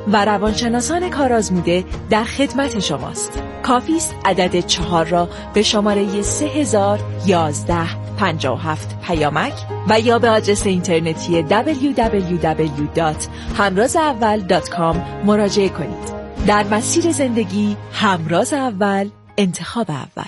و روانشناسان کارآزموده در خدمت شماست. کافی است عدد 4 را به شماره 301157 پیامک و یا به آدرس اینترنتی www.hamrazaawwal.com مراجعه کنید. در مسیر زندگی همراز اول، انتخاب اول.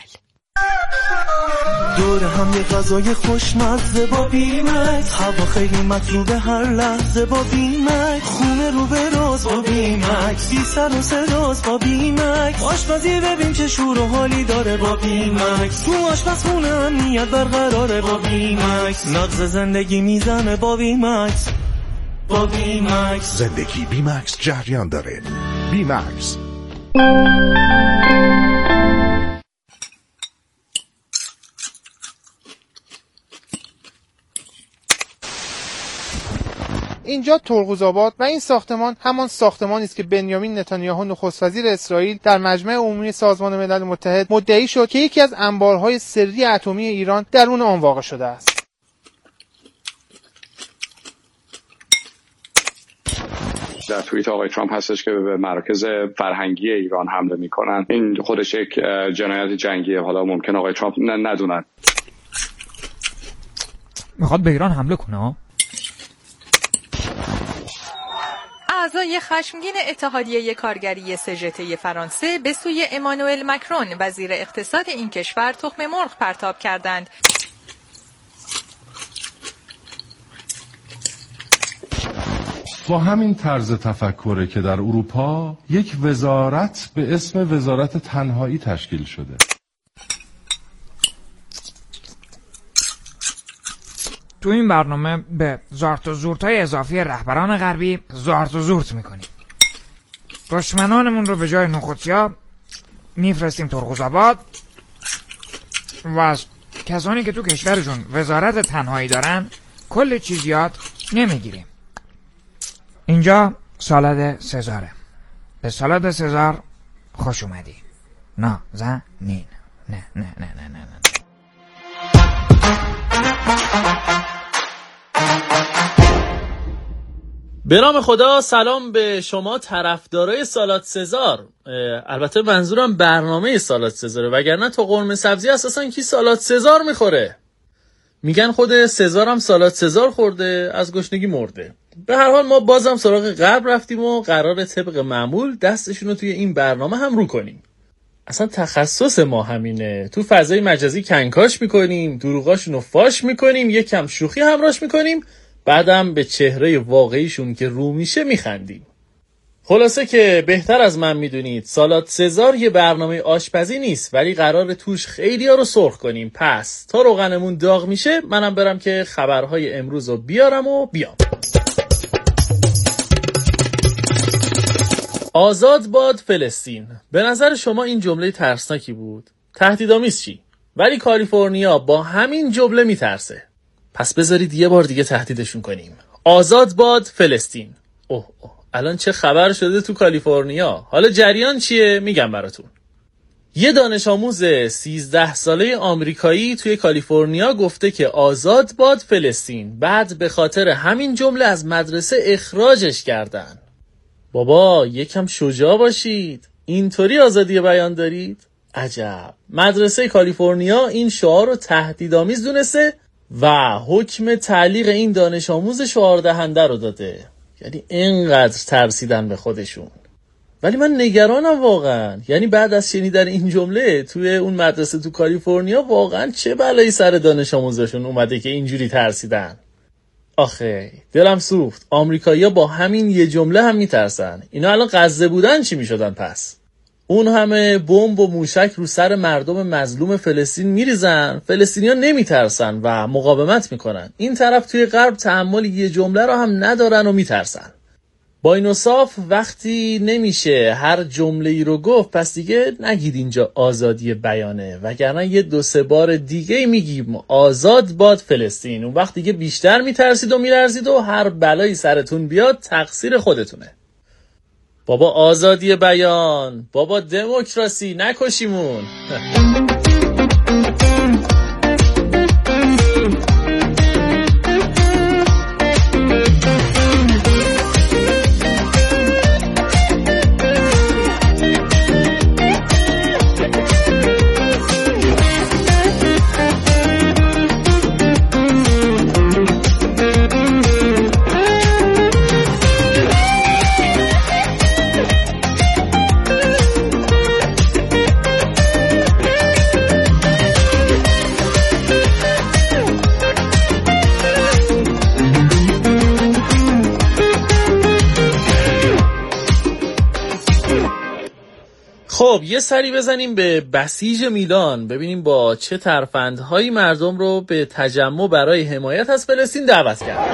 دور هم یه غذای خوشمزه با بیمکس، هوا خیلی مطلوبه هر لحظه با بیمکس، خونه رو به راز با بیمکس، بی سر و صداست با بیمکس، آشپزی ببین چه شور و حالی داره با بیمکس، تو آشپزخونه امنیت برقراره با بیمکس، نبض زندگی میزنه با بیمکس. با بیمکس زندگی بیمکس جریان داره. بیمکس. اینجا ترقوزآباد و این ساختمان همان ساختمانی است که بنیامین نتانیاهو نخست وزیر اسرائیل در مجمع عمومی سازمان ملل متحد مدعی شد که یکی از انبارهای سری اتمی ایران درون آن واقع شده است. در توییت آقای ترامپ هستش که به مراکز فرهنگی ایران حمله میکنن. این خودش یک جنایت جنگیه. حالا ممکن آقای ترامپ ندونن. میخواد به ایران حمله کنه. اعضای خشمگین اتحادیه کارگری سژته فرانسه به سوی امانوئل مکرون وزیر اقتصاد این کشور تخم مرغ پرتاب کردند. با همین طرز تفکره که در اروپا یک وزارت به اسم وزارت تنهایی تشکیل شده. تو این برنامه به زارت و زورتای اضافی رهبران غربی زارت و زورت میکنیم. دشمنانمون رو به جای نخودسیا میفرستیم ترقوزآباد و از کسانی که تو کشورشون وزارت تنهایی دارن کل چیز یاد نمیگیریم. اینجا سالاد سزاره. به سالاد سزار خوش اومدی. نازنین. نه نه نه نه نه نه. به نام خدا. سلام به شما طرفدارای سالاد سزار. البته منظورم برنامه سالاد سزاره، وگرنه تو قرمه سبزی اساسا کی سالاد سزار میخوره؟ میگن خود سزار هم سالاد سزار خورده، از گشنگی مرده. به هر حال ما بازم سراغ غرب رفتیم و قرار طبق معمول دستشون رو توی این برنامه هم رو کنیم. اصلا تخصص ما همینه. تو فضای مجازی کنکاش میکنیم، دروغاشون رو فاش میکنیم، یکم شوخی همراش میکنیم، بعدم به چهره واقعیشون که رو میشه میخندیم. خلاصه که بهتر از من میدونید سالاد سزار یه برنامه آشپزی نیست، ولی قرار توش خیلی ها رو سرخ کنیم. پس تا روغنمون داغ میشه منم برم که خبرهای امروز رو بیارم و بیام. آزاد باد فلسطین. به نظر شما این جمله ترسناکی بود؟ تهدیدآمیز چی؟ ولی کالیفرنیا با همین جمله میترسه. پس بذارید یه بار دیگه تهدیدشون کنیم. آزاد باد فلسطین. اوه الان چه خبر شده تو کالیفرنیا؟ حالا جریان چیه؟ میگم براتون. یه دانش آموز 13 ساله آمریکایی توی کالیفرنیا گفته که آزاد باد فلسطین. بعد به خاطر همین جمله از مدرسه اخراجش کردن. بابا یکم شجاع باشید. اینطوری آزادی بیان دارید؟ عجب. مدرسه کالیفرنیا این شعار رو تهدیدآمیز دونسته و حکم تعلیق این دانش آموز شعار دهنده رو داده. یعنی اینقدر ترسیدن به خودشون. ولی من نگرانم واقعا. یعنی بعد از شنیدن این جمله توی اون مدرسه تو کالیفرنیا واقعا چه بلایی سر دانش آموزشون اومده که اینجوری ترسیدن. آخه دلم سوخت. آمریکایی‌ها با همین یه جمله هم میترسن. اینا الان غزه بودن چی میشدن پس؟ اون همه بمب و موشک رو سر مردم مظلوم فلسطین میریزن، فلسطینی‌ها نمیترسن و مقاومت میکنن. این طرف توی غرب تحمل یه جمله رو هم ندارن و میترسن. با این صاف وقتی نمیشه هر جمله‌ای رو گفت، پس دیگه نگید اینجا آزادی بیانه، وگرنه یه 2-3 بار دیگه میگیم آزاد باد فلسطین. اون وقت دیگه بیشتر میترسید و میلرزید و هر بلایی سرتون بیاد تقصیر خودتونه. بابا آزادی بیان، بابا دموکراسی، نکشیمون. خب یه سری بزنیم به بسیج میلان، ببینیم با چه ترفندهایی مردم رو به تجمع برای حمایت از فلسطین دعوت کرد.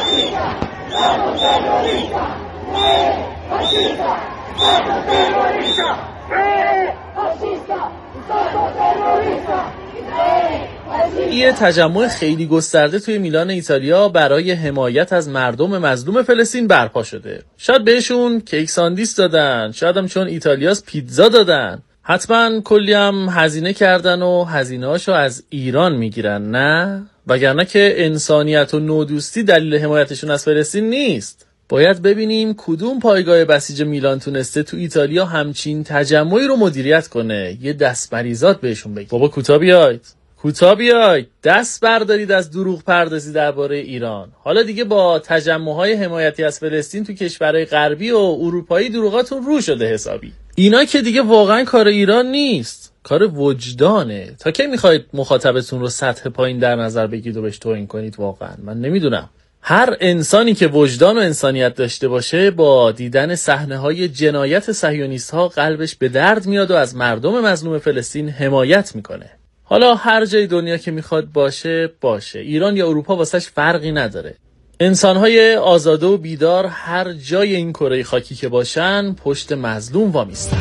یه تجمع خیلی گسترده توی میلان ایتالیا برای حمایت از مردم مظلوم فلسطین برپا شده. شاید بهشون کیک ساندیس دادن، شاید هم چون ایتالیاست پیتزا دادن، حتما کلی هم هزینه کردن و هزینه‌هاشو از ایران میگیرن، نه؟ وگرنه که انسانیت و نودوستی دلیل حمایتشون از فلسطین نیست. باید ببینیم کدوم پایگاه بسیج میلان تونسته تو ایتالیا همچین تجمعی رو مدیریت کنه. یه دست مریضات بهشون بگید بابا کوتا بیاید، دست بردارید از دروغ پردازی درباره ایران. حالا دیگه با تجمع‌های حمایتی از فلسطین تو کشورهای غربی و اروپایی دروغاتون رو شده حسابی. اینا که دیگه واقعا کار ایران نیست، کار وجدانه. تا کی میخواید مخاطبتون رو سطح پایین در نظر بگیرید و بهش توهین کنید؟ واقعا من نمیدونم. هر انسانی که وجدان و انسانیت داشته باشه با دیدن صحنه‌های جنایت صهیونیست‌ها قلبش به درد میاد و از مردم مظلوم فلسطین حمایت میکنه. حالا هر جای دنیا که میخواد باشه، ایران یا اروپا واسش فرقی نداره. انسان‌های آزاده و بیدار هر جای این کره خاکی که باشن پشت مظلوم وامیستن.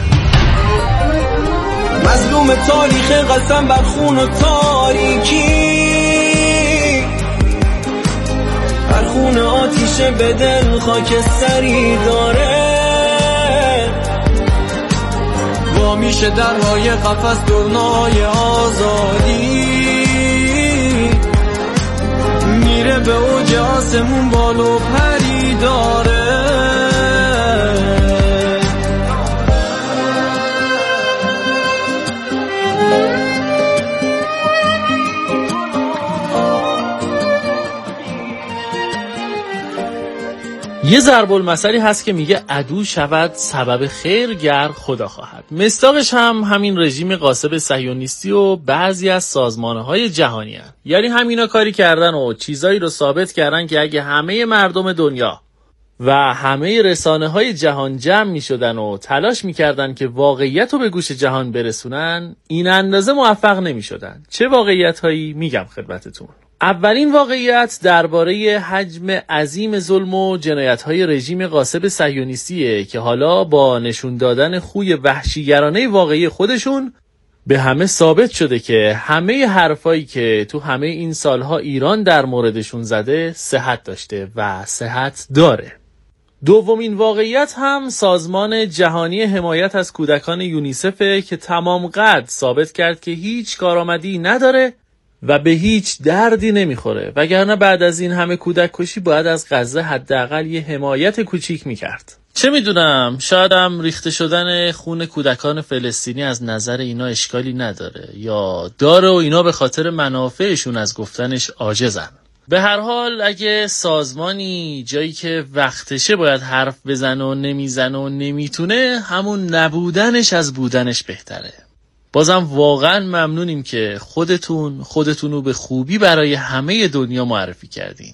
مظلوم تاریخ قسم بر خون و تاریکی، هر خون آتیش به دل خاکستری داره، وامیشه درهای قفس دنیای آزادی، میره به اوج آسمون بالو پری داره. یه ضرب المثلی هست که میگه عدو شود سبب خیر گر خدا خواهد. مصداقش هم همین رژیم غاصب صهیونیستی و بعضی از سازمانهای جهانی هست. یعنی همینا کاری کردن و چیزایی رو ثابت کردن که اگه همه مردم دنیا و همه رسانه‌های جهان جمع می‌شدن و تلاش می‌کردن که واقعیت رو به گوش جهان برسونن، این اندازه موفق نمی‌شدن. چه واقعیت‌هایی میگم خدمتتون. اولین واقعیت درباره حجم عظیم ظلم و جنایت‌های رژیم غاصب صهیونیستیه که حالا با نشون دادن خوی وحشیگرانه واقعی خودشون به همه ثابت شده که همه حرفایی که تو همه این سالها ایران در موردشون زده صحت داشته و صحت داره. دومین واقعیت هم سازمان جهانی حمایت از کودکان یونیسفه که تمام قد ثابت کرد که هیچ کارآمدی نداره و به هیچ دردی نمیخوره، وگرنه بعد از این همه کودک کشی باید از غزه حداقل یه حمایت کوچیک میکرد. چه میدونم، شاید هم ریخته شدن خون کودکان فلسطینی از نظر اینا اشکالی نداره، یا داره و اینا به خاطر منافعشون از گفتنش عاجزن. به هر حال اگه سازمانی جایی که وقتشه باید حرف بزنه و نمیزنه و نمیتونه، همون نبودنش از بودنش بهتره. بازم واقعا ممنونیم که خودتونو به خوبی برای همه دنیا معرفی کردین.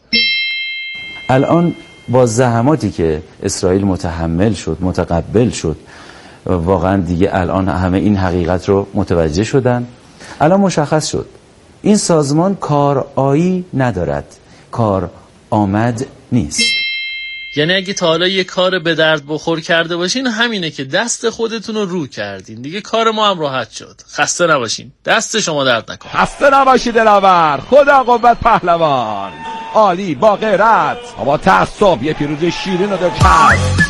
الان با زحماتی که اسرائیل متحمل شد، متقبل شد، واقعا دیگه الان همه این حقیقت رو متوجه شدن. الان مشخص شد این سازمان کارآیی ندارد، کار آمد نیست. یعنی اگه تا حالا یه کار به درد بخور کرده باشین، همینه که دست خودتون رو کردین. دیگه کار ما هم راحت شد. خسته نباشین، دست شما درد نکنه. خسته نباشی دلاور، خدا قوت پهلوان، عالی با غیرت، با تعصب یه پیروزی شیرین رو کرد.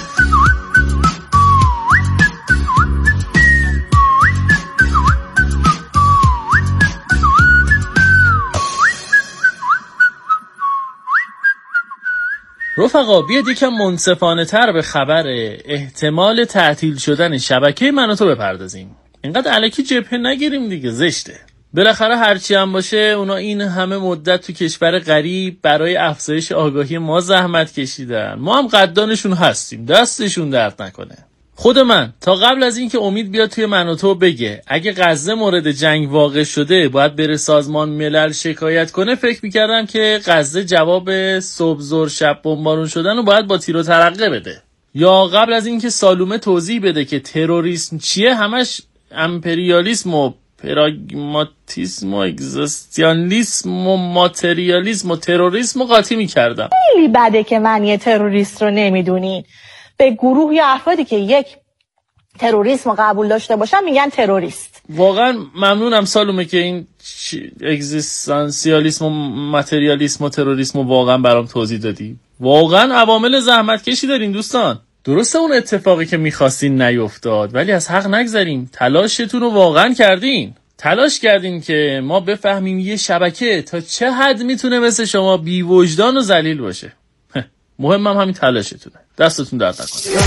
رفقا بیاد یکم منصفانه تر به خبر احتمال تعطیل شدن شبکه من و تو بپردازیم. اینقدر الکی جبهه نگیریم دیگه، زشته. بالاخره هرچی هم باشه اونا این همه مدت تو کشور غریب برای افزایش آگاهی ما زحمت کشیدن، ما هم قدردانشون هستیم، دستشون درد نکنه. خود من تا قبل از اینکه امید بیاد توی من و تو بگه اگه غزه مورد جنگ واقع شده باید بره سازمان ملل شکایت کنه، فکر میکردم که غزه جواب صبح ظهر شب بمبارون شدن رو باید با تیر و ترقه بده، یا قبل از اینکه سالومه توضیح بده که تروریسم چیه همش امپریالیسم و پراگماتیسم و اگزیستانسیالیسم و ماتریالیسم و تروریسم رو قاطی می‌کردم. خیلی بده که من یه تروریست رو نمیدونین. به گروه یا افرادی که یک تروریسم رو قبول داشته باشن میگن تروریست. واقعا ممنونم سالومه که این اگزیستانسیالیسم و ماتریالیسم و تروریسم رو واقعا برام توضیح دادی. واقعا عوامل زحمت کشی دارین دوستان. درسته اون اتفاقی که میخواستین نیفتاد، ولی از حق نگذریم. تلاشتون رو واقعا کردین. تلاش کردین که ما بفهمیم یه شبکه تا چه حد میتونه مثل شما بی وجدان و ذلیل باشه. مهمم همین تلاشتونه. دستتون درد نکنه.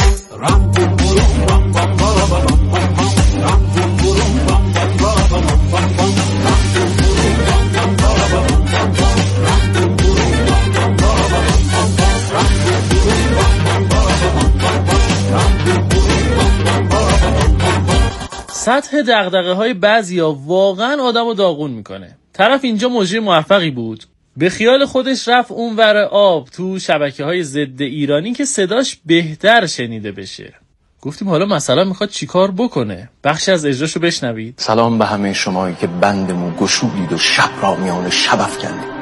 سطح دغدغه‌های بعضیا واقعا آدمو داغون میکنه. طرف اینجا مجری موفقی بود، به خیال خودش رفت اونور آب تو شبکه‌های ضد ایرانی که صداش بهتر شنیده بشه. گفتیم حالا مثلا میخواد چیکار بکنه؟ بخشی از اجراشو بشنوید. سلام به همه شمایی که بندمو گشودید و شب را میان شب افکندید.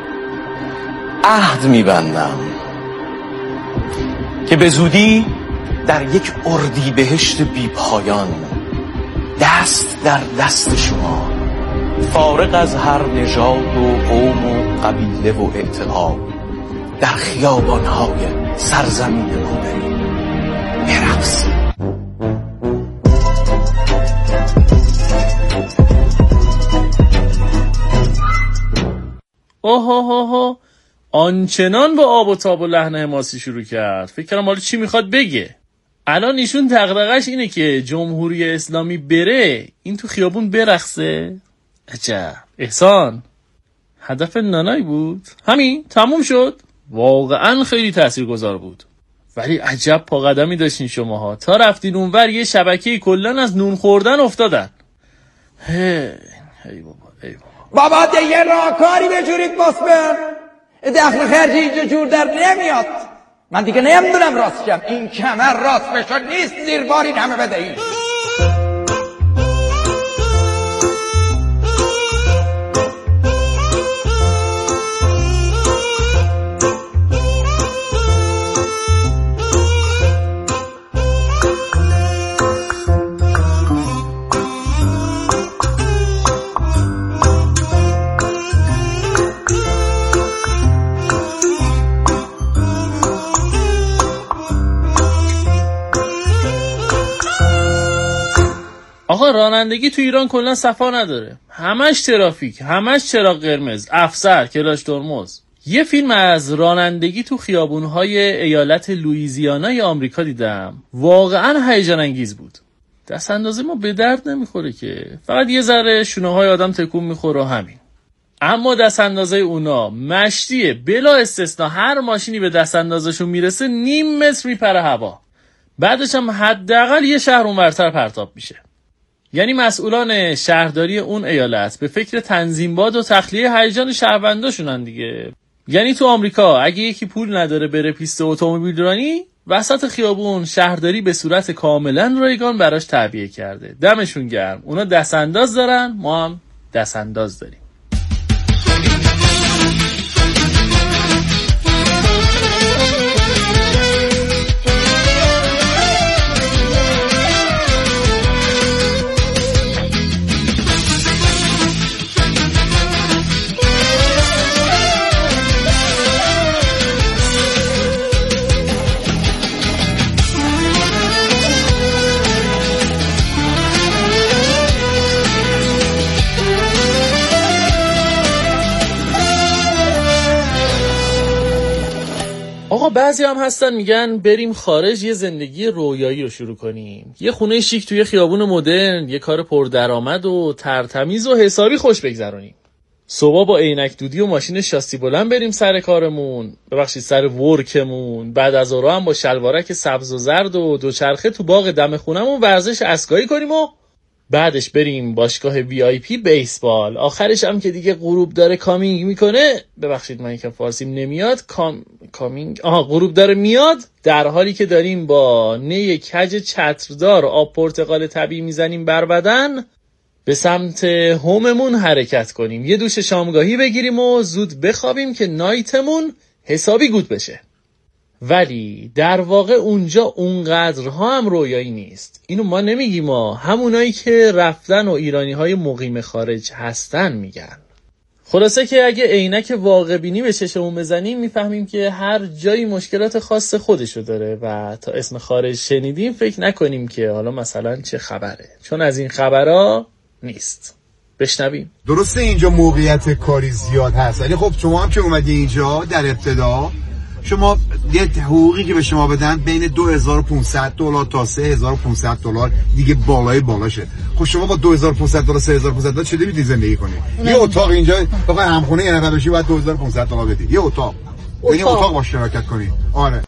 عهد میبندم که به زودی در یک اردیبهشت بی پایان دست در دست شما، فارغ از هر نژاد و قوم و قبیله و اعتقاد، در خیابان‌های سرزمین مادری برقصیم. اوه آنچنان با آب و تاب و لحن حماسی شروع کرد. فکر کنم حالا چی میخواد بگه. الان ایشون دغدغه‌اش اینه که جمهوری اسلامی بره، این تو خیابون برقصه. عجب. احسان هدف نانای بود؟ همین تموم شد. واقعا خیلی تاثیرگذار بود. ولی عجب پا قدمی داشتین شماها. تا رفتین اونور یه شبکه‌ای کلاً از نون خوردن افتادن. هی بابا دیگه راهکاری بجورید باسبر. دخل خرجی اینجا جور در نمیاد. من دیگه نمیدونم راست شم. این کمر راست بشد نیست زیر بارین همه بدهی. آقا رانندگی تو ایران کلا صفا نداره. همش ترافیک، همش چراغ قرمز، افسر، کلاش ترمز. یه فیلم از رانندگی تو خیابون‌های ایالت لوئیزیانای آمریکا دیدم. واقعا هیجان انگیز بود. دست اندازه ما به درد نمیخوره که. فقط یه ذره شونه‌های آدم تکون میخوره و همین. اما دست اندازه اونا مشتیه. بلا استثنا هر ماشینی به دست اندازشون میرسه نیم متر میپره هوا. بعدش هم حداقل یه شهر اونورتر پرتاب میشه. یعنی مسئولان شهرداری اون ایالت به فکر تنظیمباد و تخلیه هیجان شهرونداشونن دیگه. یعنی تو آمریکا اگه یکی پول نداره بره پیست اتومبیل رانی، وسط خیابون شهرداری به صورت کاملا رایگان براش تعبیه کرده. دمشون گرم. اونا دست انداز دارن، ما هم دست انداز داریم. آقا بعضی هم هستن میگن بریم خارج یه زندگی رویایی رو شروع کنیم. یه خونه شیک توی خیابون مدرن، یه کار پردرآمد و ترتمیز و حسابی خوش بگذرونیم. صبح با عینک دودی و ماشین شاسی بلند بریم سر کارمون، سر ورکمون. بعد از ظهر هم با شلوارک سبز و زرد و دوچرخه تو باغ دم خونمون ورزش اسکایی کنیم و بعدش بریم باشگاه VIP بیسبال، آخرش هم که دیگه غروب داره کامینگ میکنه، ببخشید من که فارسیم نمیاد، غروب داره میاد، در حالی که داریم با نی کج چتردار آب پرتقال طبیعی میزنیم بر بدن، به سمت هوممون حرکت کنیم، یه دوش شامگاهی بگیریم و زود بخوابیم که نایتمون حسابی گود بشه. ولی در واقع اونجا اونقدرها هم رویایی نیست. اینو ما نمیگیم، ما همونایی که رفتن و ایرانی‌های مقیم خارج هستن میگن. خلاصه که اگه عینک واقع بینی به چشمون بزنیم میفهمیم که هر جایی مشکلات خاص خودشو داره و تا اسم خارج شنیدیم فکر نکنیم که حالا مثلا چه خبره، چون از این خبرها نیست. بشنویم. درسته اینجا موقعیت کاری زیاد هست، ولی خب شما هم که اومدی اینجا در ابتدا، شما یه حقوقی که به شما بدن بین $2,500 تا $3,500 دیگه بالای بالاشه. خب شما با $2,500 $3,500 چه دیدی زندگی کنی؟ یه اتاق اینجا بخوای همخونه یه نفر بشی باید $2,500 بدی. یه اتاق. یعنی اتاق باش شراکت کنی. آره.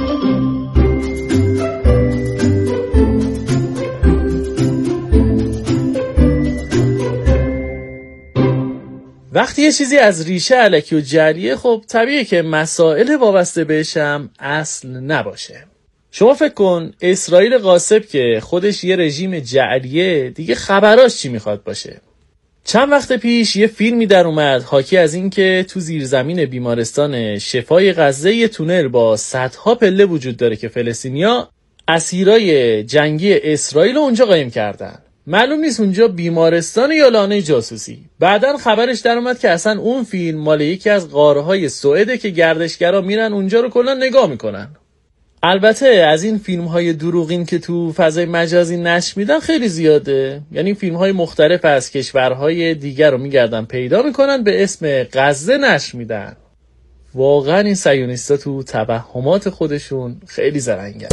وقتی یه چیزی از ریشه الکی و جریه، خب طبیعیه که مسائل وابسته بهشم اصل نباشه. شما فکر کن اسرائیل غاصب که خودش یه رژیم جعلیه، دیگه خبراش چی میخواد باشه؟ چند وقت پیش یه فیلمی در اومد حاکی از این که تو زیرزمین بیمارستان شفای غزه یه تونل با صدها پله وجود داره که فلسطینیا اسیرای جنگی اسرائیل اونجا قایم کردن. معلوم نیست اونجا بیمارستان یا لانه جاسوسی. بعدن خبرش در اومد که اصلا اون فیلم مال یکی از غارهای سوئده که گردشگرا میرن اونجا رو کلا نگاه میکنن. البته از این فیلم‌های دروغین که تو فضای مجازی نشر میدن خیلی زیاده. یعنی فیلم‌های مختلف از کشورهای دیگر رو میگردن پیدا میکنن، به اسم غزه نشر میدن. واقعا این صهیونیستا تو توهمات خودشون خیلی زرنگن.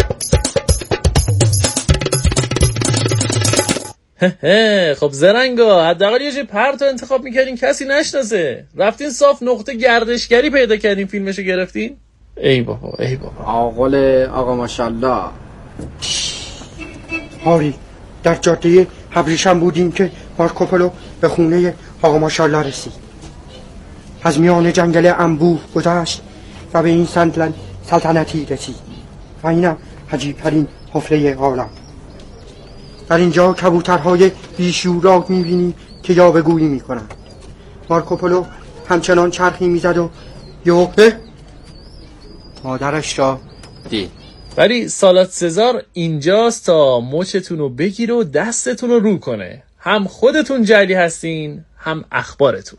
خب زرنگا، حداقل یه جای پرت انتخاب میکردین کسی نشناسه، رفتین صاف نقطه گردشگری پیدا کردین فیلمشو گرفتین. ای بابا ای بابا. آقا ماشاءالله. آری در جاده ابریشم بودیم که مارکوپولو به خونه آقا ماشاءالله رسید. از میان جنگل انبوه گذشت و به این سلطنتی رسید و اینم عجیب‌ترین حفره عالم. در اینجا کبوترهای بیشورات می‌بینی که یاوه‌گویی می‌کنن. مارکوپولو همچنان چرخی می‌زد و مادرش را دید. ولی سالات سزار اینجاست تا مچتون رو بگیره و دستتون رو رو کنه. هم خودتون جعلی هستین، هم اخبارتون.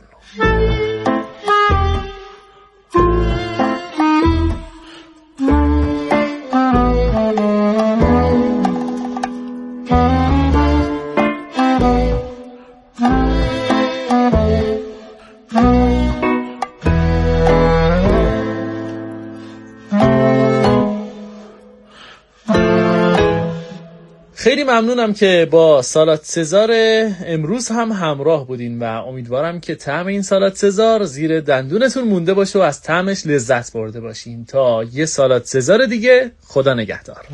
خیلی ممنونم که با سالات سزار امروز هم همراه بودین و امیدوارم که طعم این سالات سزار زیر دندونتون مونده باشه و از طعمش لذت برده باشین. تا یه سالات سزار دیگه، خدا نگهدار.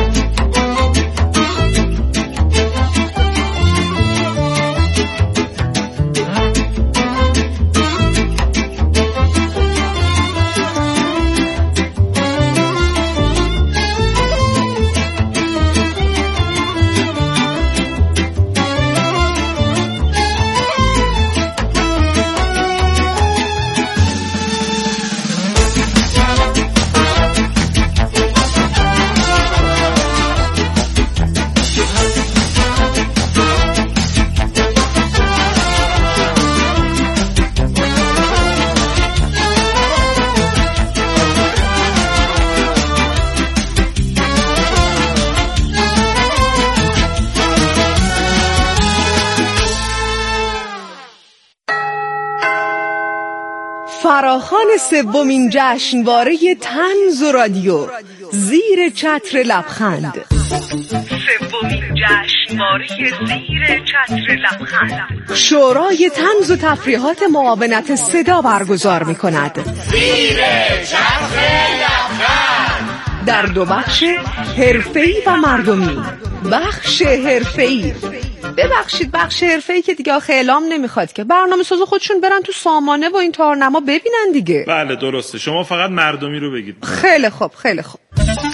فراخوان سومین جشنواره طنز و رادیو، زیر چتر لبخند. سومین جشنواره زیر چتر لبخند، شورای طنز و تفریحات معاونت صدا برگزار می‌کند. زیر چتر لبخند در دو بخش، حرفه‌ای و مردمی. بخش حرفه‌ای ببخشید بخش حرفه‌ای که دیگه آخه اعلام نمیخواد که برنامه ساز خودشون برن تو سامانه و این تارنما ببینن دیگه. بله درسته، شما فقط مردمی رو بگید. خیلی خوب خیلی خوب.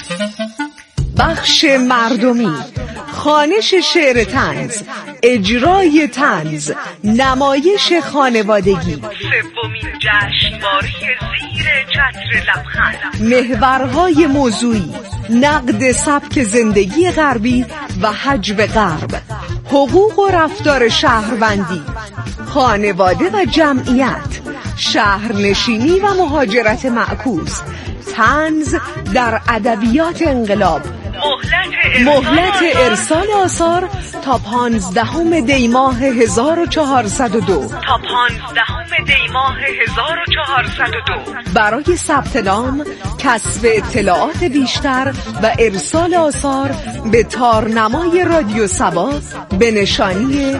بخش مردمی، خوانش شعر طنز، اجرای طنز، نمایش خانوادگی، سومین جشنواره زیر چتر لبخند، محورهای موضوعی، نقد سبک زندگی غربی و حجب غرب، حقوق و رفتار شهروندی، خانواده و جمعیت، شهرنشینی و مهاجرت معکوس، طنز در ادبیات انقلاب، مهلت ارسال آثار تا 15 دی ماه 1402 برای ثبت نام، کسب اطلاعات بیشتر و ارسال آثار به تارنمای رادیو سبا به نشانی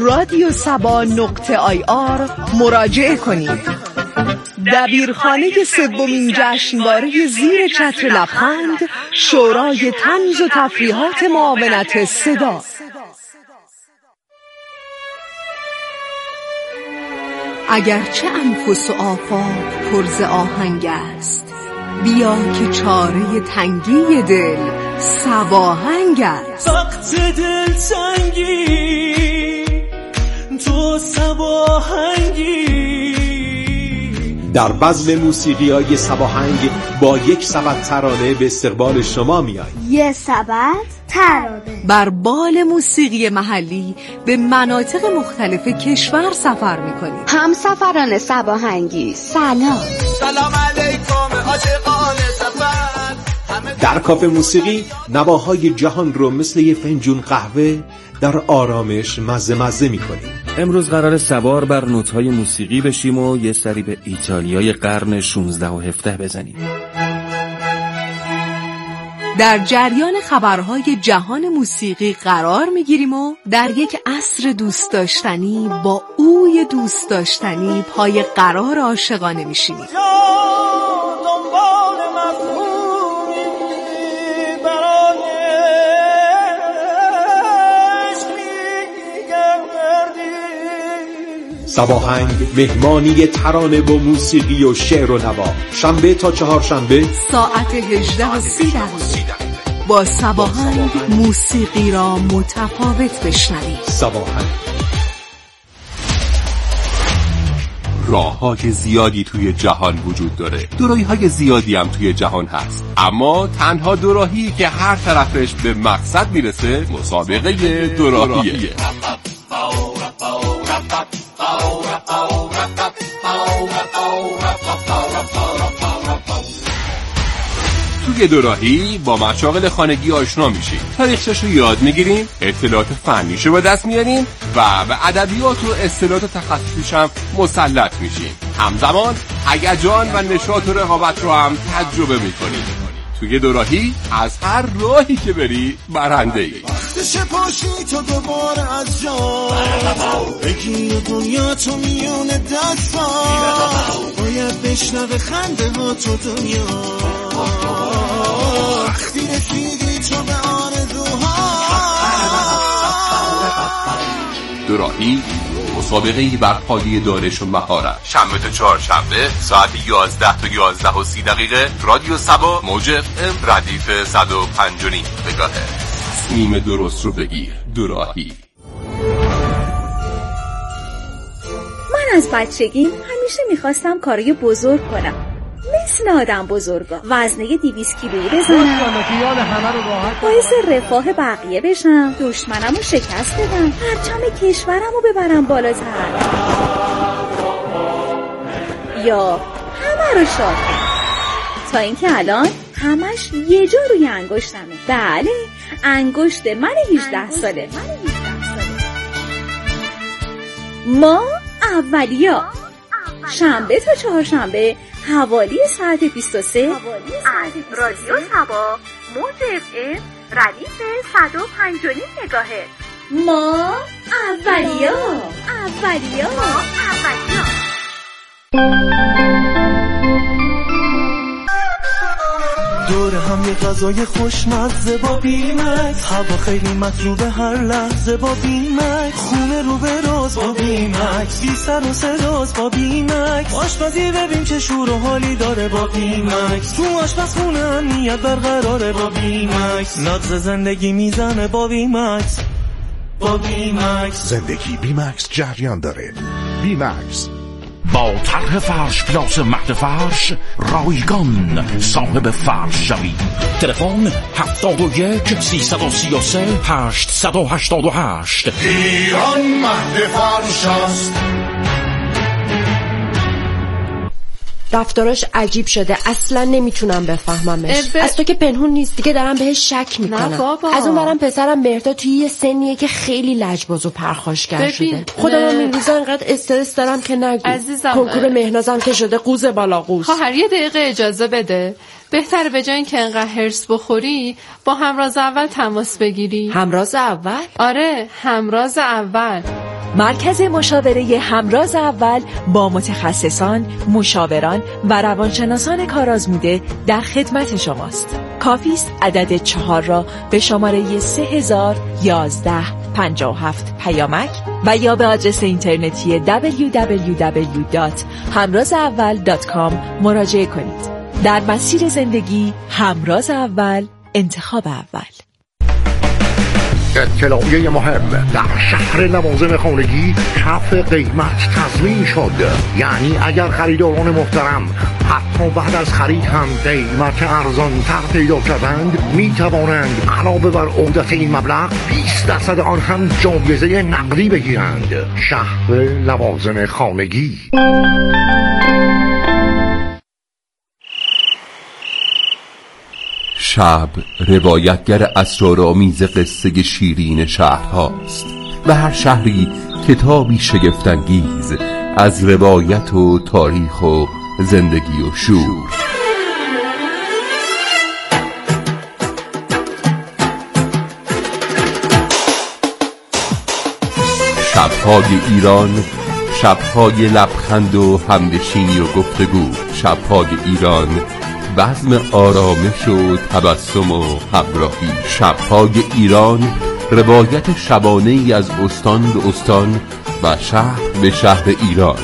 radiosaba.ir مراجعه کنید. دبیرخانه سومین جشنواره زیر چتر لبخند، شورای طنز و تفریحات معاونت صدا. اگرچه انفس و آفاق پر ز آهنگ است، بیا که چاره تنگی دل صباهنگ است. وقت دل تنگی تو صباهنگی. در بزم موسیقی‌های صباهنگ با یک سبد ترانه به استقبال شما می‌آییم. یه سبد ترانه بر بال موسیقی محلی به مناطق مختلف کشور سفر می‌کنیم. همسفران صباهنگی سلام. سلام علیکم عاشقان سفر. در کافه موسیقی نواهای جهان رو مثل یه فنجون قهوه در آرامش مزه می‌کنیم. امروز قرار سوار بر نوت‌های موسیقی بشیم و یه سری به ایتالیای قرن 16 و 17 بزنیم. در جریان خبرهای جهان موسیقی قرار میگیریم و در یک عصر دوست داشتنی با اوی دوست داشتنی پای قرار عاشقانه میشینیم. صباهنگ مهمانی ترانه با موسیقی و شعر و نوا، شنبه تا چهارشنبه ساعت 18:30 با صباهنگ موسیقی را متفاوت بشنوید. صباهنگ. راه‌های زیادی توی جهان وجود داره، دوراهی‌های زیادی هم توی جهان هست، اما تنها دوراهی که هر طرفش به مقصد میرسه مسابقه دوراهیه. توی دوراهی با مشاغل خانگی آشنا میشیم، تاریخچه‌شو یاد میگیریم، اطلاعات فنیشو به دست میاریم و به ادبیات و اصطلاحات تخصصیش هم مسلط میشیم. همزمان هیجان و نشاط و رقابت رو هم تجربه میکنیم. توی دوراهی از هر راهی که بری برنده‌ای. وقتش پاشی تو دوباره از جا بگیر دنیا تو میون دستا، باید بشنوه خنده ها تو دنیا، وقتی رسیدی تو به آرزوها. دوراهی مسابقه‌ای بر پایه دانش و مهارت، شنبه تا چهارشنبه ساعت 11 تا 11:30 رادیو سبا موج FM ردیف 105.9 مگاهرتز. تصمیم درست رو بگیر. دوراهی. من از بچگیم همیشه میخواستم کارای بزرگ کنم، مثل آدم بزرگا، وزنه 200 کیلویی بزنم، باعث رفاه بقیه بشم، دشمنمو شکست بدم، پرچم کشورمو ببرم بالاتر، یا همه رو شاد کنم. تا اینکه الان همش یه جا روی انگشتمه. بله، انگشت من 18 ساله. ما اولیا، شنبه تا چهارشنبه حوالی ساعت 23 از رادیو سبا موج FM ردیف 105.9 مگاهرتز. ما اولیا. دور هم یه غذای خوشمزه با بیمکس، هوا خیلی مطلوبه هر لحظه با بیمکس، خونه رو به راز با بیمکس، بی سر و صداست با بیمکس، آشپزی ببین چه شور و حالی داره با بیمکس، تو آشپزخونه امنیت برقراره با بیمکس، نبض زندگی میزنه با بیمکس. با بیمکس زندگی بیمکس جریان داره. بیمکس با طرح فرش پلاس مهد فرش رایگان صاحب فرش شوید. تلفن 71 333 888. ایران مهد فرش است. رفتاراش عجیب شده، اصلا نمیتونم بفهممش. از تو که پنهون نیست دیگه، دارم بهش شک میکنم. نه بابا. از اون برم پسرم مهرداد توی یه سنیه که خیلی لجباز و پرخاشگر شده. خودم این روزا انقدر استرس دارم که نگو. عزیزم کنکور مهنازم که شده قوز بالا قوز. خواهر یه دقیقه اجازه بده. بهتره به جای اینکه انقدر هرس بخوری با همراز اول تماس بگیری. همراز اول؟ آره، همراز اول. مرکز مشاوره همراز اول با متخصصان، مشاوران و روانشناسان کارآزموده در خدمت شماست. کافی است عدد 4 را به شماره 301157 پیامک و یا به آدرس اینترنتی www.hamrazaawal.com مراجعه کنید. در مسیر زندگی همراز اول، انتخاب اول. اطلاعیه مهم: در شهر لوازم خانگی کف قیمت تضمین شد. یعنی اگر خریداران محترم حتی بعد از خرید هم قیمت ارزان‌تر پیدا کردند، می توانند علاوه بر عودت این مبلغ 20% آن هم جایزه نقدی بگیرند. شهر لوازم خانگی. شب روایتگر اسرارآمیز قصه شیرین شهرهاست و هر شهری کتابی شگفت‌انگیز از روایت و تاریخ و زندگی و شور. شب‌های ایران، شب‌های لبخند و همنشینی و گفتگو. شب‌های ایران، بزم آرامش و تبسم و همراهی. شب‌های ایران، روایت شبانه ای از استان به استان و شهر به شهر ایران.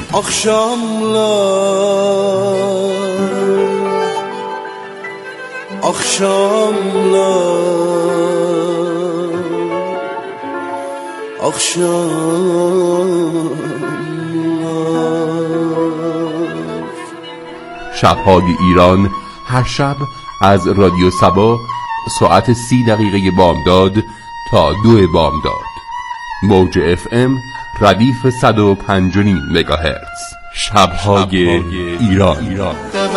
شب‌های ایران هر شب از رادیو سبا ساعت 30 دقیقه بامداد تا 2 بامداد. موج FM ردیف 105.5 مگاهرتز. شب‌های ایران.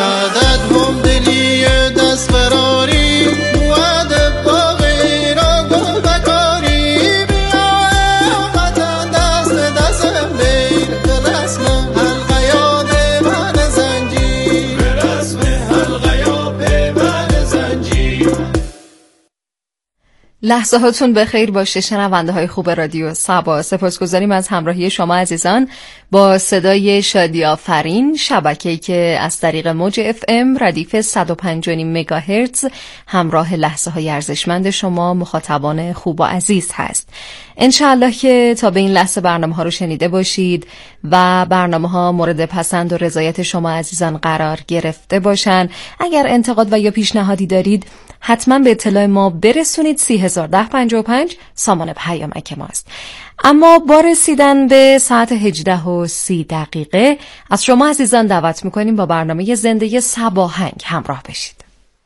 لحظه هاتون بخیر باشه شنونده های خوب رادیو سبا. سپاسگزاریم از همراهی شما عزیزان با صدای شادی آفرین، شبکه‌ای که از طریق موج FM ردیف 105.5 مگاهرتز همراه لحظه های ارزشمند شما مخاطبان خوب و عزیز هست. انشاءالله که تا به این لحظه برنامه ها رو شنیده باشید و برنامه ها مورد پسند و رضایت شما عزیزان قرار گرفته باشن. اگر انتقاد و یا پیشنهادی دارید حتما به اطلاع ما برسونید. 301055 سامان پیامک ماست. اما با رسیدن به ساعت 18:30 از شما عزیزان دعوت میکنیم با برنامه زنده سباهنگ همراه بشید.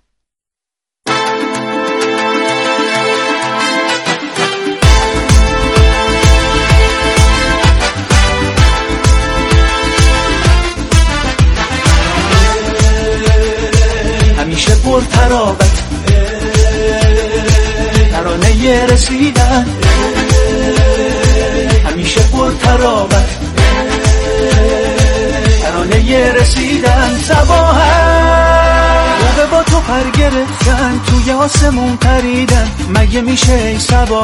همیشه پرترابط ترانه رسیدن، همیشه پرترابط ترانه رسیدن. صباحه با تو پر گرفتن، توی آسمون پریدن، مگه میشه ای صبا